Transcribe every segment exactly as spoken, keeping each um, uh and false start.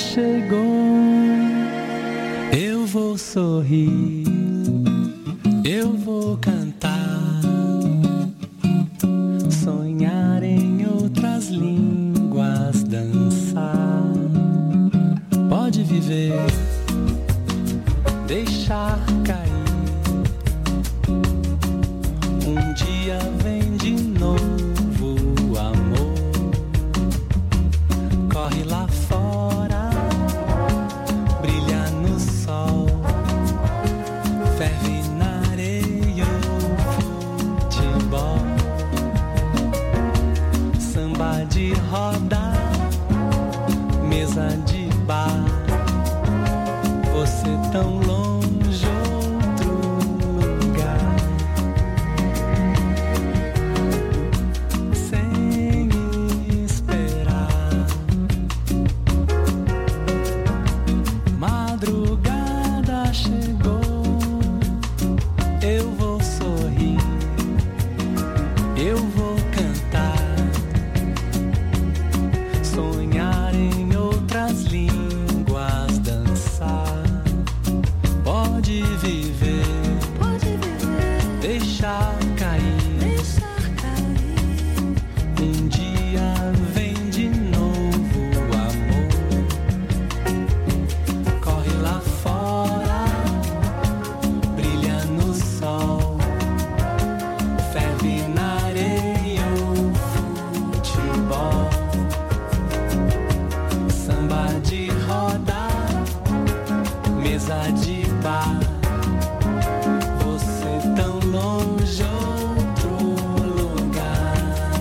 chegou. Eu vou sorrir, eu vou cantar, sonhar em outras línguas, dançar. Pode viver, deixar cair. Um dia vem de novo o amor. Corre lá fora, brilha no sol, ferve na areia o futebol. Samba de roda, mesa de bar. Você tão longe, outro lugar, sem esperar. Madrugada chegou, eu vou sorrir, eu vou cantar, sonhar em outras línguas, dançar. Pode viver, pode viver, deixar cair, deixar cair. Um dia vem de novo o amor. Corre lá fora, brilha no sol, ferve na areia o futebol. Samba de roda, mesa de bar. Você tão longe, outro lugar.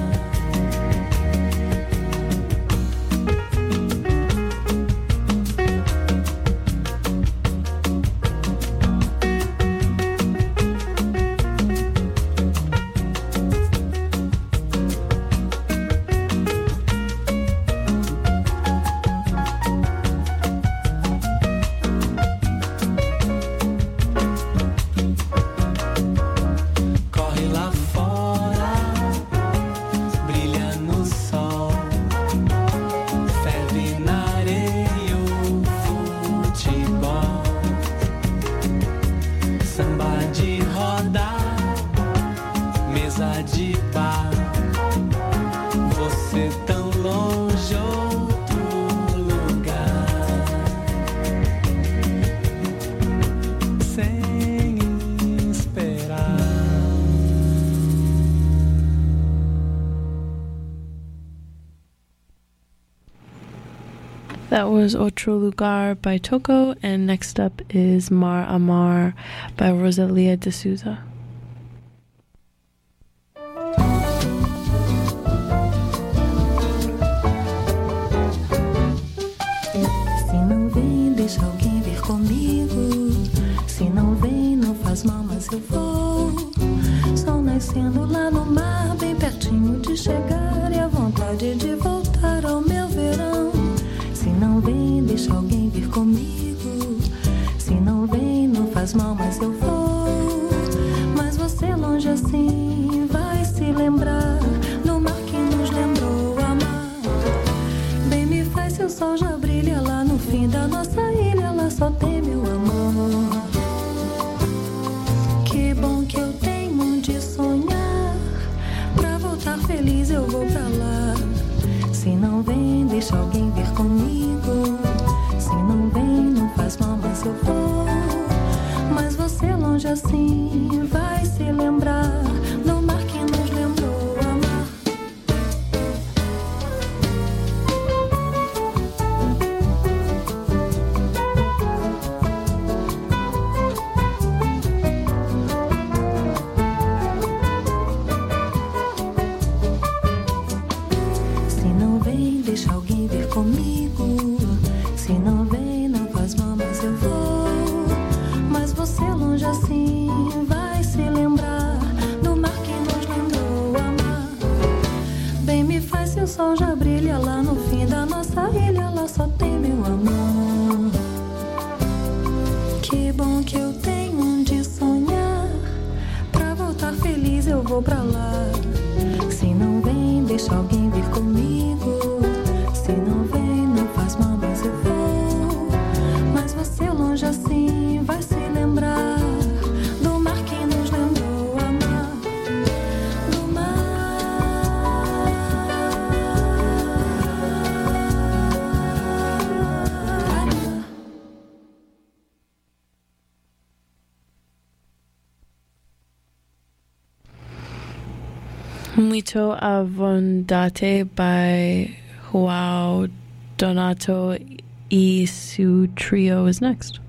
Corre lá fora, brilha no sol, ferve na areia o futebol. Samba de roda, mesa de bar. Você tão longe, outro lugar, sem esperar. That was Otro Lugar by Toko, and next up is Mar Amar by Rosalia de Souza. Se não vem, deixa alguém vir comigo. Se não vem, não faz mal, mas eu vou. Sol nascendo lá no mar, bem pertinho de chegar, e a vontade de voltar ao meu verão. Se não vem, deixa alguém vir comigo. Se não vem, não faz mal, mas eu vou. Mas você longe assim vai se lembrar do mar que nos lembrou amar. Bem me faz se o sol já brilha lá no fim da nossa ilha, lá só tem meu amor. Que bom que eu tenho onde sonhar, pra voltar feliz eu vou pra lá. Se não vem, deixa alguém vir comigo. Se não vem, não faz mal, mas eu vou. Mas você longe assim vai se lembrar do mar que nos lembrou amar. Se não vem, deixa alguém vir comigo. Se não vem, não faz mal, mas eu vou. Mas você longe assim vai se lembrar do mar que nos lembrou amar. Bem me faz se o sol já brilha lá no fim da nossa ilha, lá só tem meu amor. Que bom que eu tenho onde sonhar, pra voltar feliz eu vou pra lá. Se não vem, deixa alguém vir comigo. Se não vem, não faz mal, mas eu vou. Mito Avondate by Joao Donato e Su Trio is next.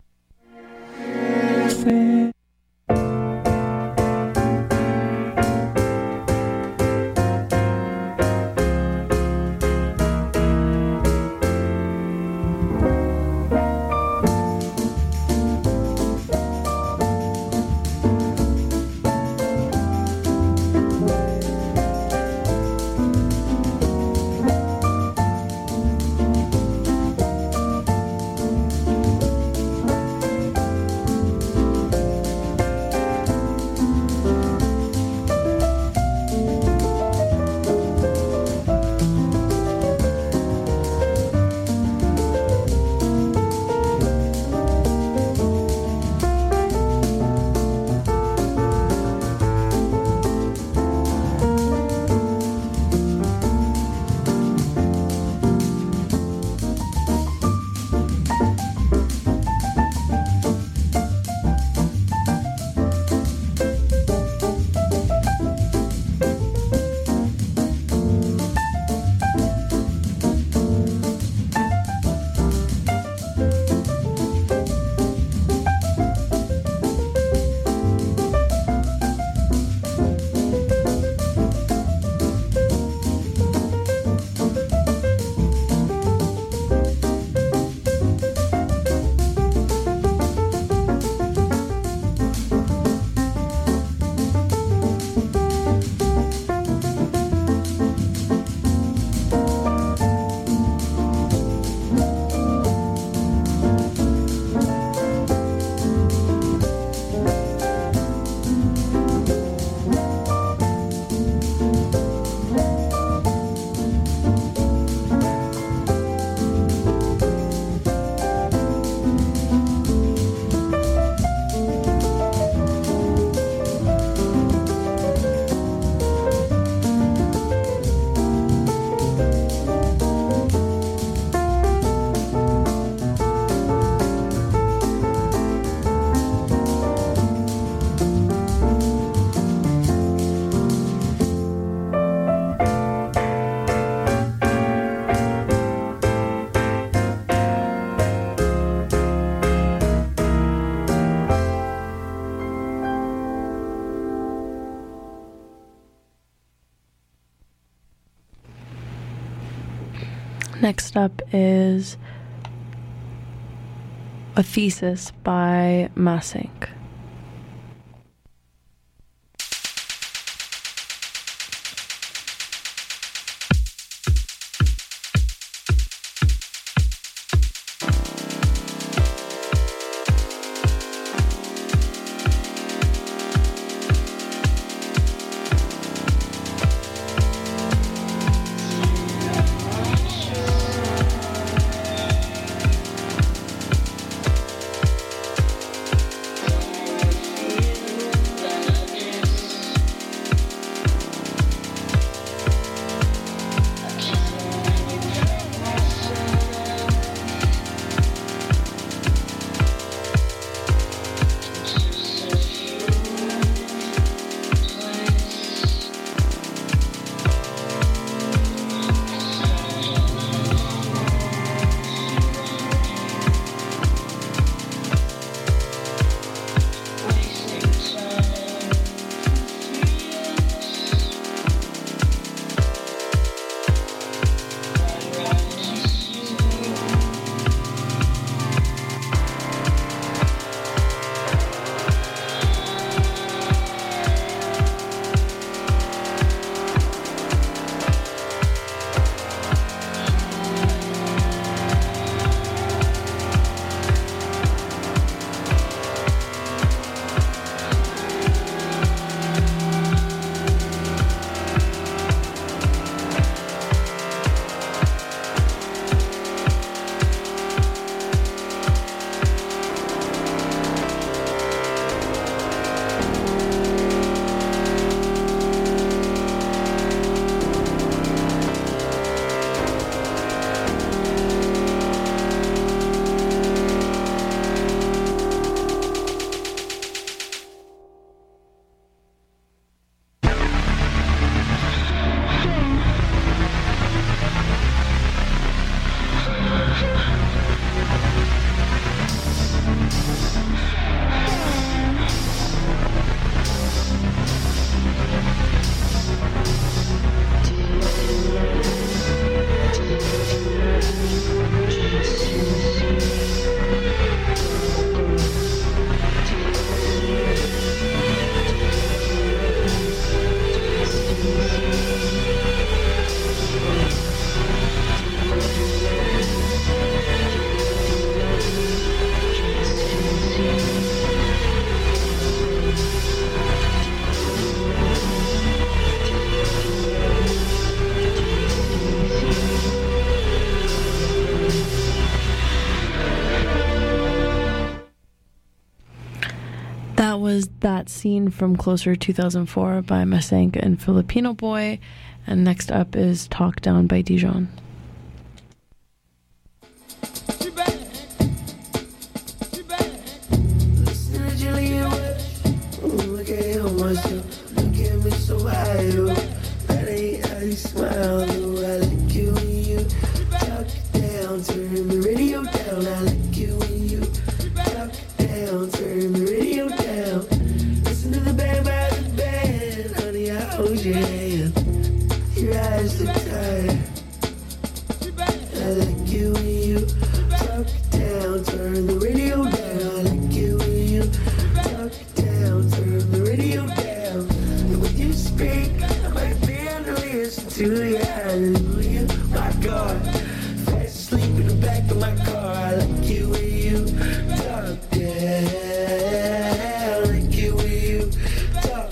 Next up is A Thesis by Masink. was That Scene from Closer two thousand four by Masenka and Filipino Boy. And next up is Talk Down by Dijon. Listen to Julia West. Look at how myself. Look at me so high, yo. That ain't how you smile, though. I like you when you talk down. Turn the radio down. I like you when you talk down. Turn the radio down. Listen to the band by the band. Honey, I hold your hand. Your eyes look tired. I like you when you talk down. Turn the radio down. I like you when you talk down. Turn the radio down. And when you speak, I might be able to listen to you. Hallelujah, my God. Fast asleep in the back of my car. I like you when you talk down. I like you when you talk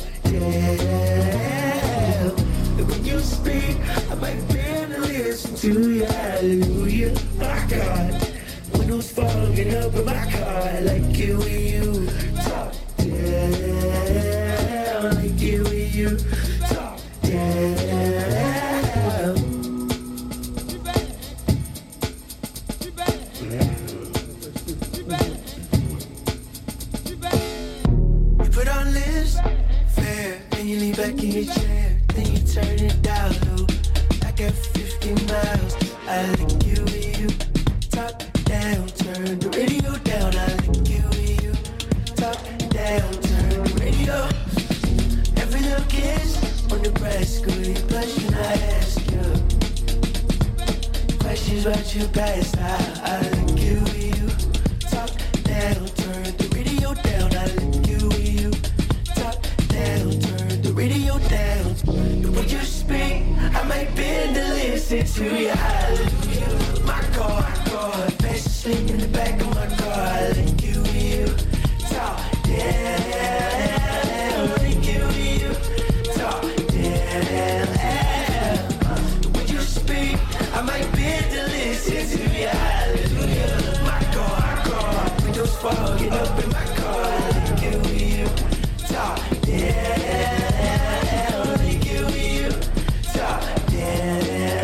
down. And when you speak, I might be able to listen to you. Hallelujah, my God. Windows fogging up in my car. I like you when you talk down. I like you when you talk down. You put on lips, fair, then you lean back in your chair, then you turn it down low. I got fifty miles. I like you when you talk down, turn the radio down. I like you when you talk down, turn the radio. Every little kiss on Nebraska, you blush when I ask you questions about your past. I, I like you when you talk down, turn the radio down. I like you when you talk down, turn the radio down. And when you speak, I might bend to listen to you. Hallelujah, my God, God. Fast asleep in the back of my car. I like you when you talk down. I like you when you talk down. When you speak, I might bend to listen to you. Hallelujah, my God, God. Windows fogging up in my car. I like you when you talk down. I like you when you talk down.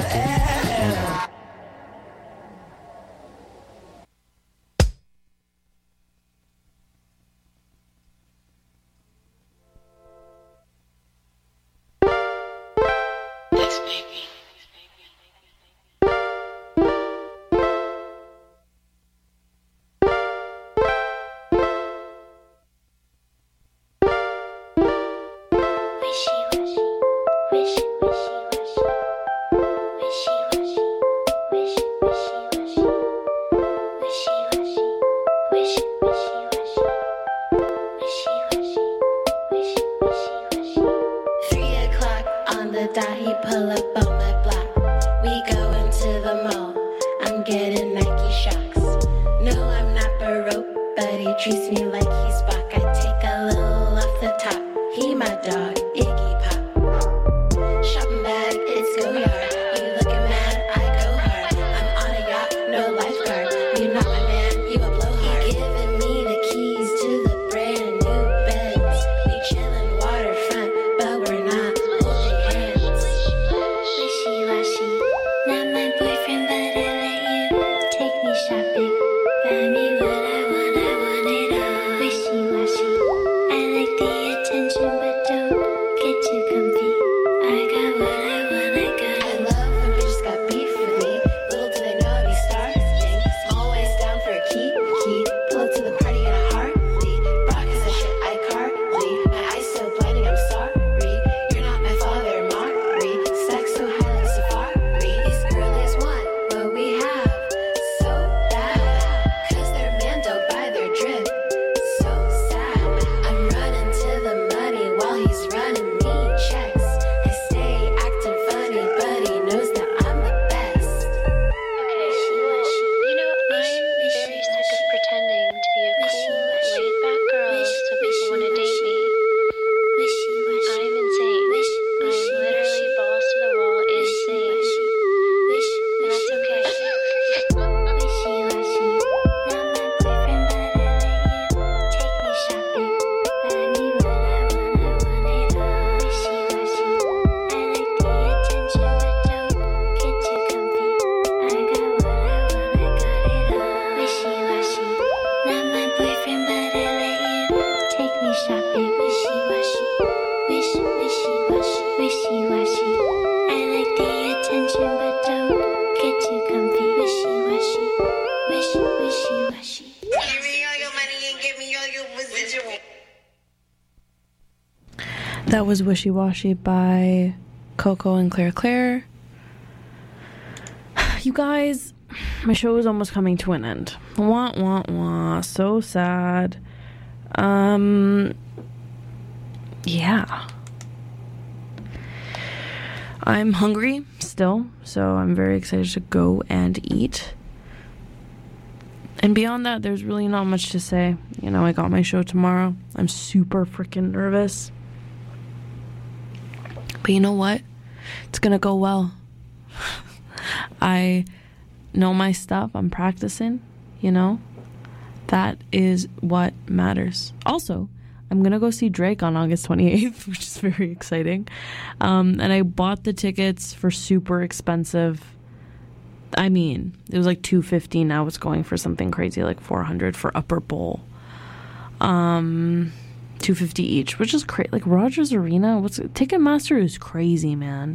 Three o'clock on the dot, he pull up on my block. We go into the mall, I'm getting Nike shocks. No, I'm not Baroque, but he treats me like he's Spock. I take a little off the top, he my dog, Iggy Pop. Shopping bag, it's go yard. You looking mad, I go hard. I'm on a yacht, no lifeguard. You not my man, you a blowhard. He giving me the keys to the brand new Benz. We chillin' waterfront, but we're not holding hands. Wishy-washy, not my boyfriend, but I let you take me shopping. Buy me what I want, I want it all. Wishy-washy, I like the attention, but don't get too comfy. I got what I want, I got it. I love when bitches got beef with me. Little do they know I be starving. Always down for That was Wishy Washy by Coco and Claire Claire. You guys, my show is almost coming to an end. Wah, wah, wah. So sad. Um, yeah. I'm hungry still, so I'm very excited to go and eat. And beyond that, there's really not much to say. You know, I got my show tomorrow. I'm super freaking nervous. But you know what? It's gonna go well. I know my stuff. I'm practicing, you know? That is what matters. Also, I'm gonna go see Drake on August twenty-eighth, which is very exciting. Um, and I bought the tickets for super expensive. I mean, it was like two hundred fifty dollars. Now it's going for something crazy like four hundred dollars for Upper Bowl. Um, two hundred fifty dollars each, which is crazy. Like Rogers Arena, what's Ticketmaster is crazy, man.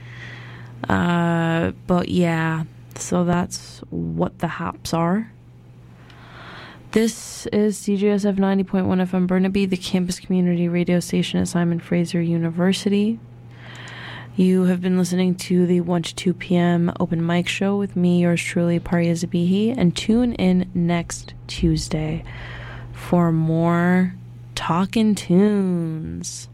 Uh, but yeah, so that's what the haps are. This is C J S F ninety point one F M Burnaby, the campus community radio station at Simon Fraser University. You have been listening to the one to two p.m. open mic show with me, yours truly, Paria Zabihi, and tune in next Tuesday for more Talkin' Tunes.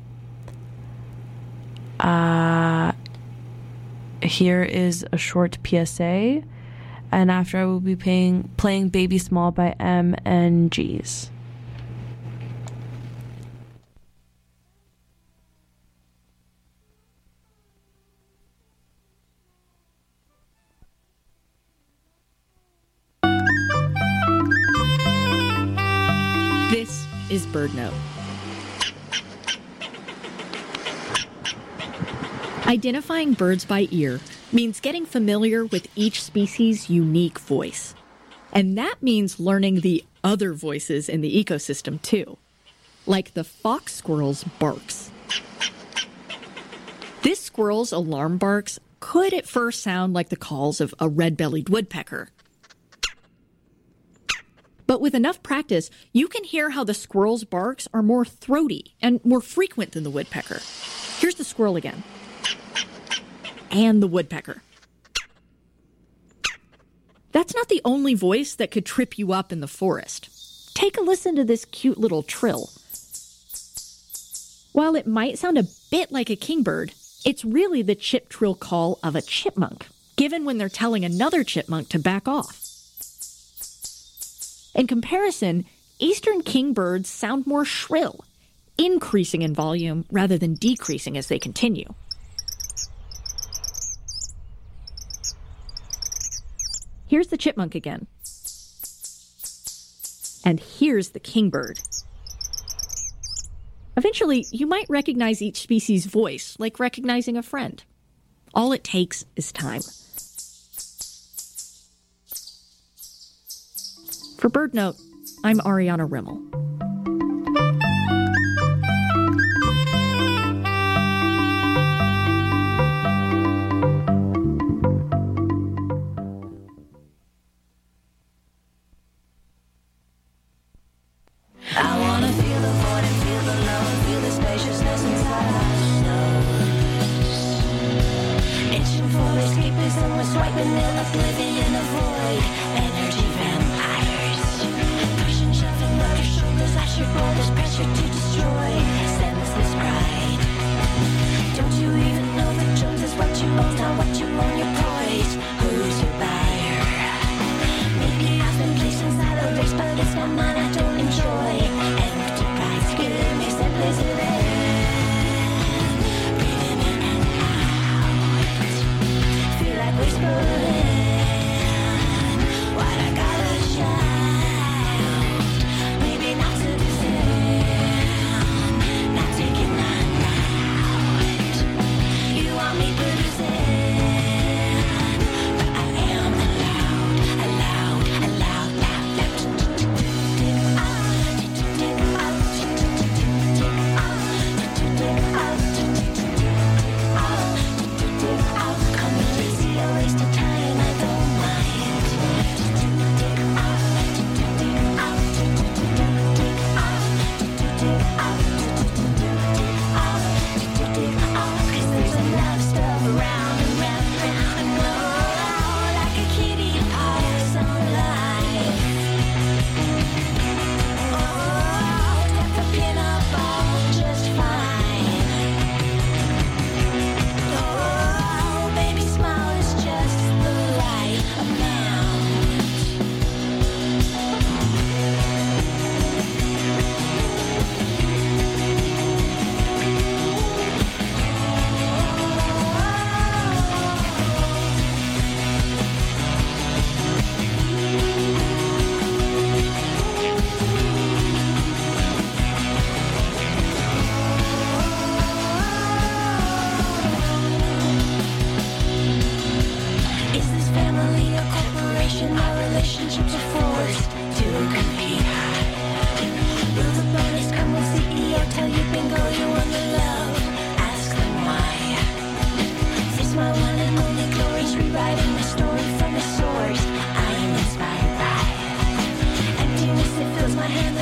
Uh, here is a short P S A, and after I will be paying, playing Baby Small by M and G's. This is BirdNote. Identifying birds by ear means getting familiar with each species' unique voice. And that means learning the other voices in the ecosystem, too. Like the fox squirrel's barks. This squirrel's alarm barks could at first sound like the calls of a red-bellied woodpecker. But with enough practice, you can hear how the squirrel's barks are more throaty and more frequent than the woodpecker. Here's the squirrel again. And the woodpecker. That's not the only voice that could trip you up in the forest. Take a listen to this cute little trill. While it might sound a bit like a kingbird, it's really the chip trill call of a chipmunk, given when they're telling another chipmunk to back off. In comparison, eastern kingbirds sound more shrill, increasing in volume rather than decreasing as they continue. Here's the chipmunk again. And here's the kingbird. Eventually, you might recognize each species' voice, like recognizing a friend. All it takes is time. For BirdNote, I'm Ariana Rimmel. I wanna feel the void and feel the love and feel the spaciousness inside my soul. Itching for escapism, we're swiping in, oblivion in the void. Energy vampires, pushing, shoving, motor, shoulder.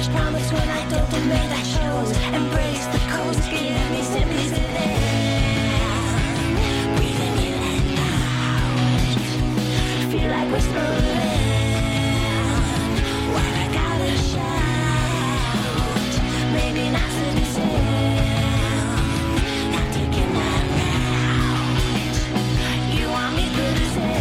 foolish promise when I don't obey that shows. Embrace the coast, give me simply there. Breathing in and out. Feel like we're smothering. What I gotta shout. Maybe not to be said. Not taking that route. You want me to say.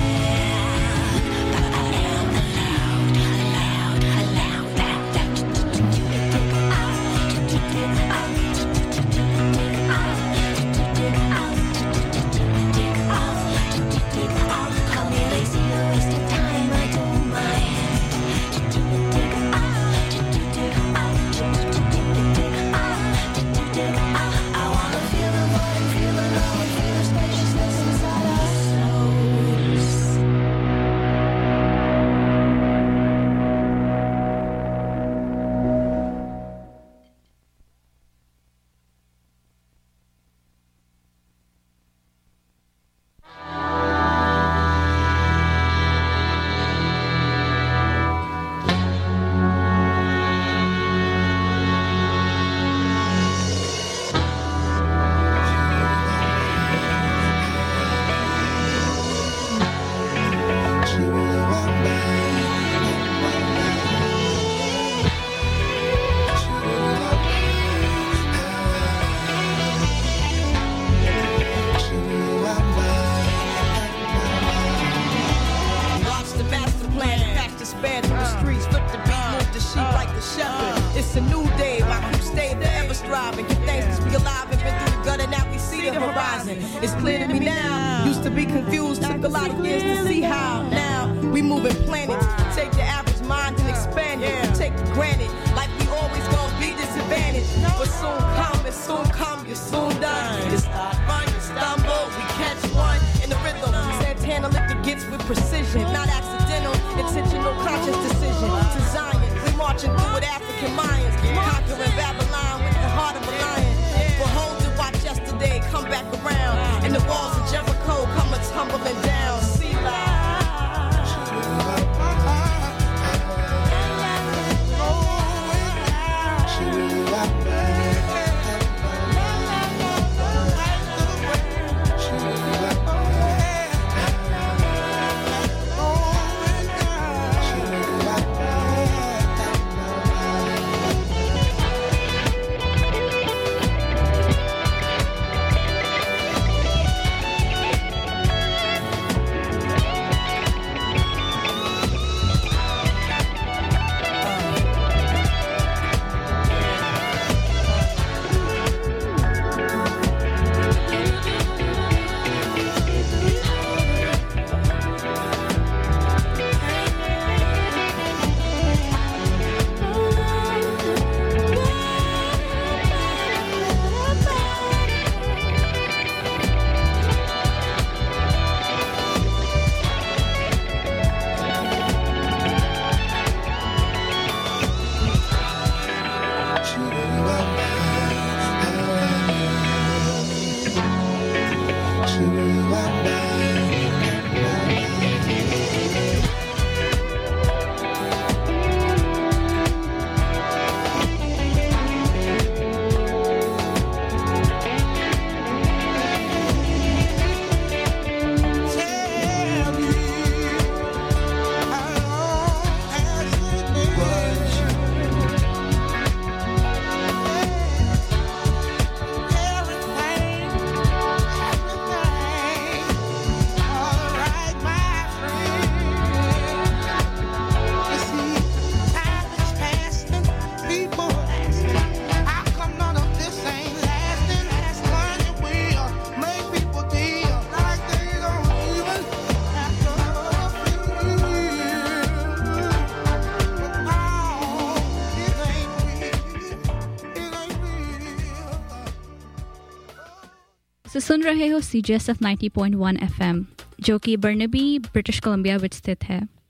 तो सुन रहे हो C G S F ninety point one F M जो कि Burnaby British Columbia में स्थित है